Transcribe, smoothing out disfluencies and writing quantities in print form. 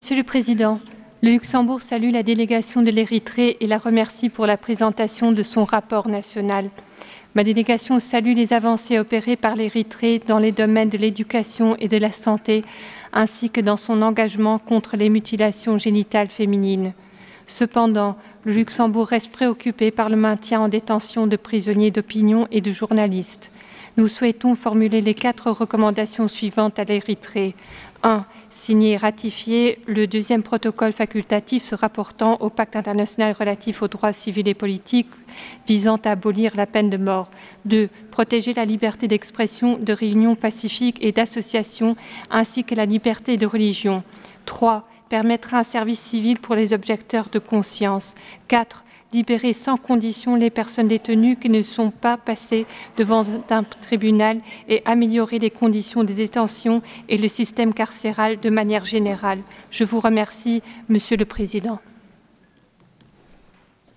Monsieur le Président, le Luxembourg salue la délégation de l'Érythrée et la remercie pour la présentation de son rapport national. Ma délégation salue les avancées opérées par l'Érythrée dans les domaines de l'éducation et de la santé, ainsi que dans son engagement contre les mutilations génitales féminines. Cependant, le Luxembourg reste préoccupé par le maintien en détention de prisonniers d'opinion et de journalistes. Nous souhaitons formuler les 4 recommandations suivantes à l'Érythrée. 1. Signer et ratifier le 2e protocole facultatif se rapportant au pacte international relatif aux droits civils et politiques visant à abolir la peine de mort. 2. Protéger la liberté d'expression, de réunion pacifique et d'association, ainsi que la liberté de religion. 3. Permettre un service civil pour les objecteurs de conscience. 4. Libérer sans condition les personnes détenues qui ne sont pas passées devant un tribunal et améliorer les conditions de détention et le système carcéral de manière générale. Je vous remercie, Monsieur le Président.